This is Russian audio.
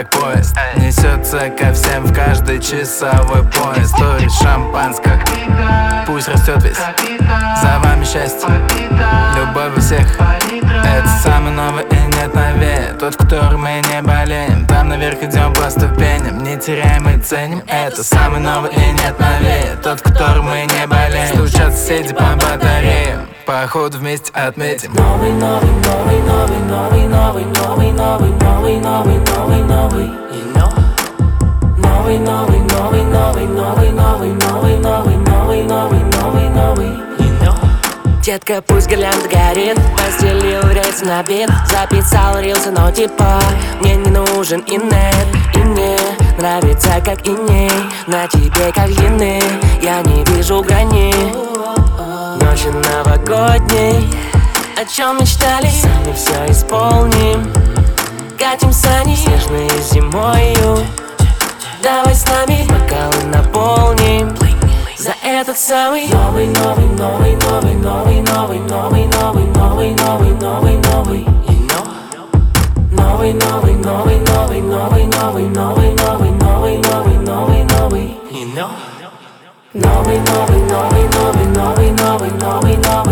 поезд несется ко всем в каждый часовой поезд. Турит шампанское, пусть растет весь. За вами счастье, любовь у всех. Это самый новый и нет новее. Тот, в котором мы не болеем. Там наверх идем по ступеням, не теряем и ценим. Это самый новый и нет новее. Тот, в котором мы не болеем. Стучат соседи по батареям, походу вместе отметим. Новый, новый, новый, новый, новый, новый, новый, новый, новый, новый, новый, новый, you know. Новый, новый, новый, новый, новый, новый, новый, новый, новый, новый, новый, новый, you know. Детка, пусть гирлянда горит, постелил рейс на бит, записал рилсы, но типа мне не нужен и нет. И мне нравится, как иней на тебе, как длины, я не вижу грани. Ночью новогодней, о чем мечтали, сами все исполним. Катим сани снежные зимою, давай с нами бокалы наполним. За этот самый новый, новый, новый, новый, новый, новый, новый, новый, новый, новый, новый, новый, you know. Новый, новый, новый, новый, новый, новый, новый, новый, новый, новый, новый, новый, you know. Новый, новый, новый, новый, новый, новый, новый, новый.